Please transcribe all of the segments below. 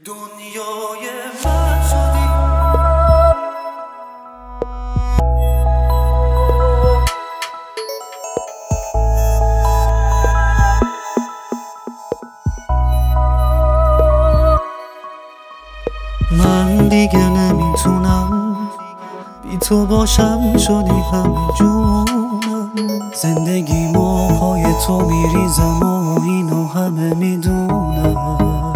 دنیای من شدی. من دیگه نمیتونم بی تو باشم، شدی همه جونم. زندگیمو پای تو میریزم و اینو همه میدونم.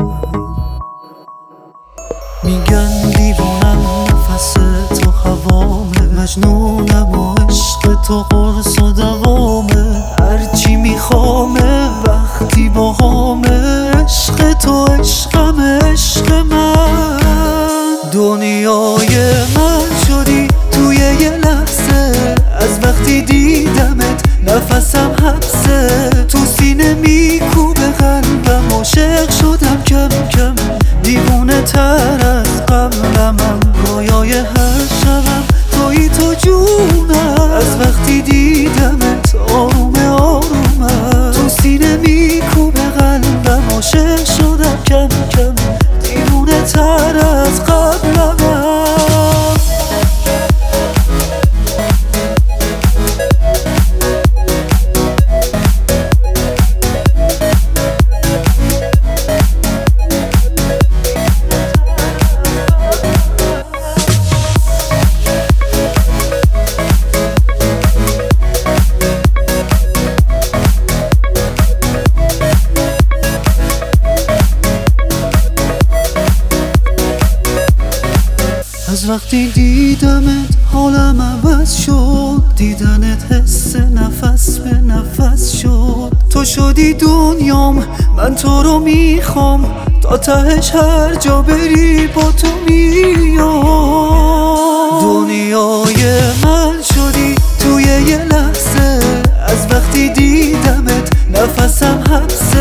میگن دیوونم نفس تو هوامه، مجنونم و عشق تو قرص و دوامه. هرچی میخوامه وقتی باهامه، عشق تو عشقم عشق من. دنیای من شدی توی یه لحظه، از وقتی دیدمت نفسم حبسه. تو سینه میکوبه قلبم، عاشق شدم کم کم، دیوونه تر از قبلمم. رویای هر شبم تویی تو جونم، از وقتی دیدمت آروم آرومم. تو سینه میکوبه قلبم، عاشق شدم کم کم، دیوونه تر از قبلمم. از وقتی دیدمت حالم عوض شد، دیدنت حس نفس به نفس شد. تو شدی دنیام، من تو رو میخوام، تا تهش هر جا بری با تو میام. دنیای من شدی توی یه لحظه، از وقتی دیدمت نفسم حبسه.